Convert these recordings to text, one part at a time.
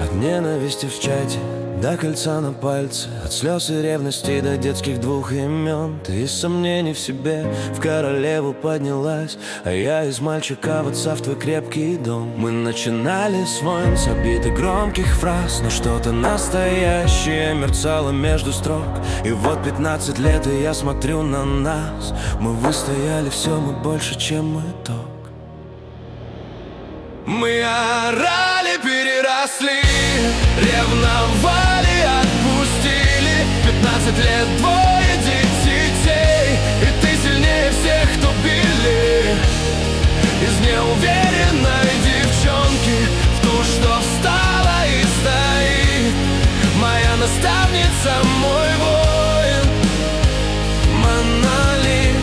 От ненависти в чате до кольца на пальце, от слез и ревности до детских двух имен. Ты из сомнений в себе в королеву поднялась, а я из мальчика в отца в твой крепкий дом. Мы начинали с войн, с обид и громких фраз, но что-то настоящее мерцало между строк. И вот 15 лет, и я смотрю на нас. Мы выстояли все, мы больше, чем итог. Мы орали, переросли, ревновали, отпустили. 15 лет, двое детей, и ты сильнее всех, кто били. Из неуверенной девчонки в ту, что встала и стоит. Моя наставница, мой воин, монолит.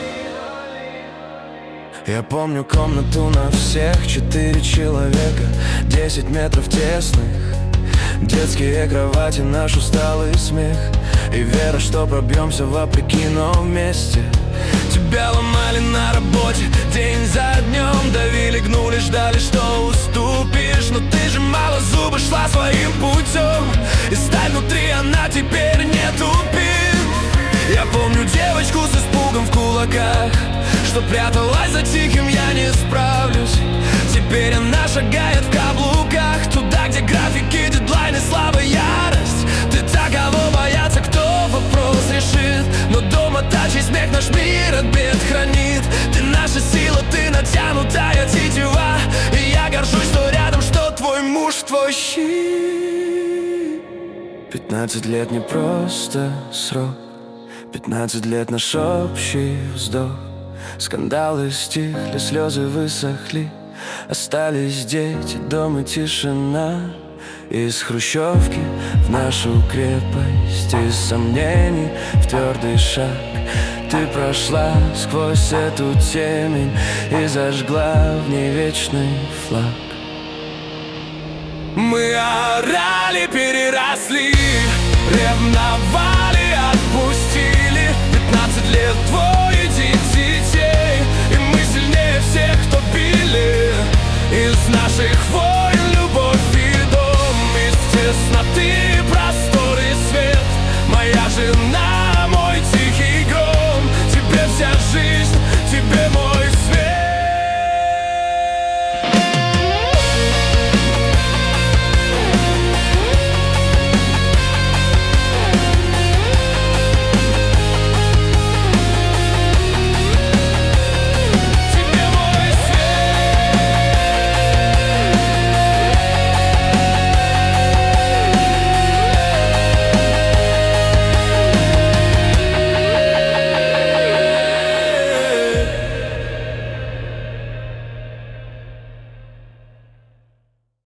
Я помню комнату на всех, 4 человека, 10 метров тесных, детские кровати, наш усталый смех и вера, что пробьемся вопреки, но вместе. Тебя ломали на работе день за днем, давили, гнули, ждали, что уступишь. Но ты же мало зубы, шла своим путем, и сталь внутри, она теперь не тупит. Я помню девочку с испугом в кулаках, что пряталась за тихим «я не справлюсь». Теперь она шагает в каблуках туда, где графики, дедлайны, слава, ярость. Ты та, кого боятся, кто вопрос решит, но дома тачий смех наш мир от бед хранит. Ты наша сила, ты натянутая тетива, и я горжусь, что рядом, что твой муж, твой щит. 15 лет не просто срок, 15 лет наш общий вздох. Скандалы стихли, слезы высохли, остались дети, дом и тишина. Из хрущевки в нашу крепость, из сомнений в твердый шаг. Ты прошла сквозь эту темень и зажгла в ней вечный флаг. Мы орали, переросли, ревновали,